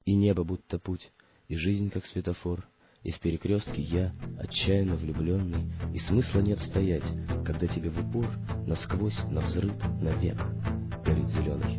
И небо будто путь, и жизнь как светофор, и в перекрестке я, отчаянно влюбленный, и смысла нет стоять, когда тебе в упор, насквозь, навзрыд, навек горит зеленый.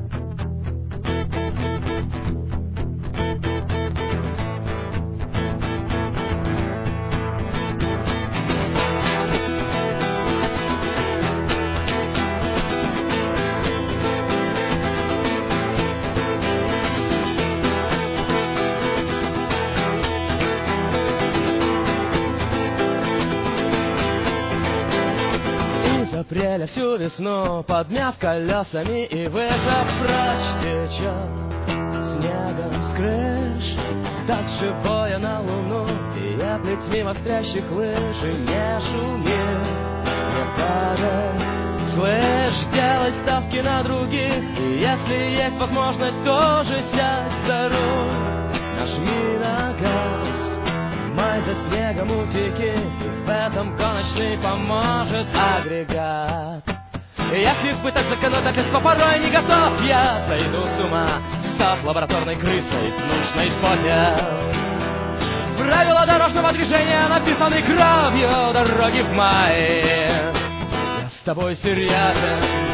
Апреля всю весну, подмяв колесами, и выше прочь течет снегом с крыш. Так живое на луну, и я плетьми вострящих лыж. И не шуми, не падай, слышь, делай ставки на других. И если есть возможность, тоже сядь за руль, нажми на газ. Май за снегом утеки, и в этом гоночный поможет агрегат. И если испытать законодательство порой не готов, я сойду с ума, став лабораторной крысой в нужной позе. Правила дорожного движения написаны кровью дороги в мае. Я с тобой серьезен.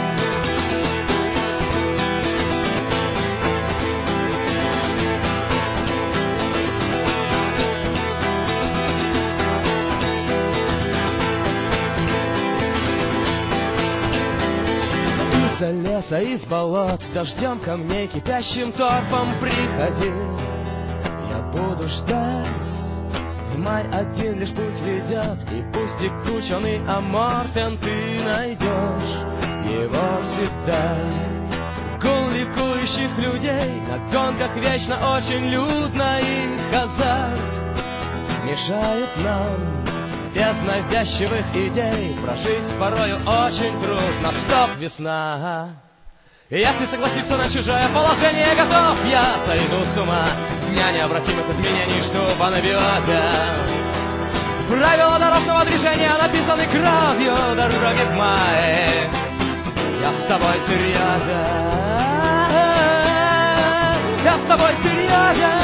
Из леса, из болот, дождем камней, кипящим торфом приходи. Я буду ждать, в май один лишь путь ведет, и пусть текучий амортен ты найдешь его всегда. Гул ликующих людей, на гонках вечно очень людно, их азарт мешает нам без навязчивых идей прожить порою очень трудно. Стоп, весна. И если согласиться на чужое положение готов, я сойду с ума. Дня необратимых изменений жду в анабиозе. Правила дорожного движения написаны кровью дороги в мае. Я с тобой серьезен. Я с тобой серьезен.